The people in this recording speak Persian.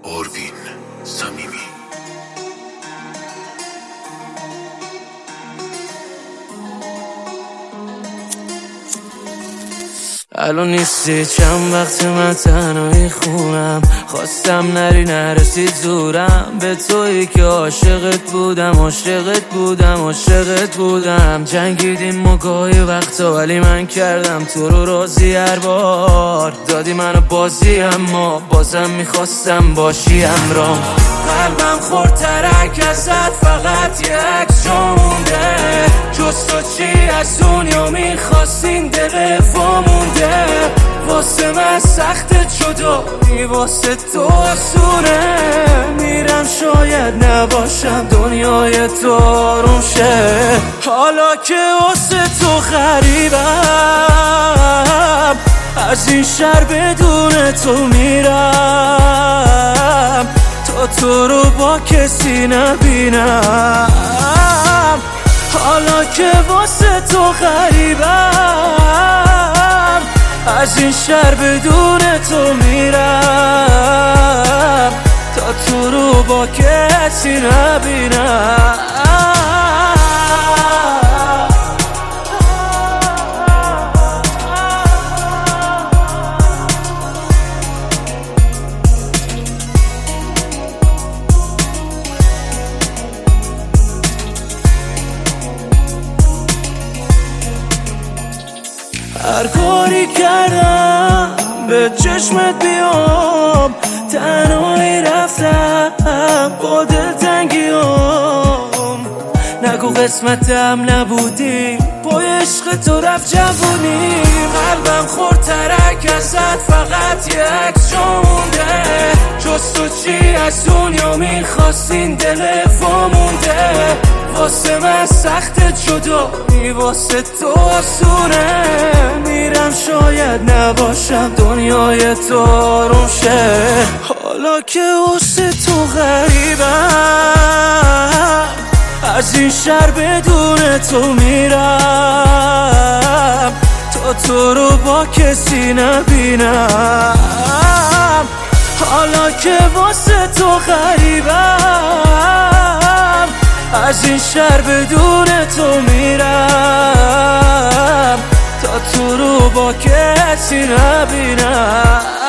آروین صمیمی. الان نیستی، چند وقت من تنهایی خونم، خواستم نری نرسید زورم، به تویی که عاشقت بودم جنگیدیم و گاهی وقتا، ولی من کردم تو رو راضی. هر بار دادی منو بازی، اما بازم میخواستم باشی همرام. قلبم خورد ترک ازت، فقط یه عکس جا مونده، جز تو چی از دنیا میخواستین دل وامونده. واسه من سخت جدایی، واسه تو آسونه، میرم شاید نباشم دنیای تو آروم شه. حالا که واسه تو غریبم، از این شهر بدون تو میرم، تا تو رو با کسی نبینم. حالا که واسه تو غریبم، از این شهر بدون تو میرم، تا تو رو با کسی نبینم. هر کاری کردم به چشمت بیام، تنهایی رفتم با دلتنگیام. نگو قسمتم نبودی، با عشق تو رفت جوونی. قلبم خورد ترک ازت، فقط یه عکس جا مونده، جز تو چی از دنیا میخواستین دل وامونده. واسه من سخت جدایی، واسه تو آسونه، میرم شاید نباشم دنیای تو آروم شه. حالا که واسه تو غریبم، از این شهر بدون تو میرم، تا تو رو با کسی نبینم. حالا که واسه تو غریبم، از این شهر بدون تو میرم، تا تو رو با کسی نبینم.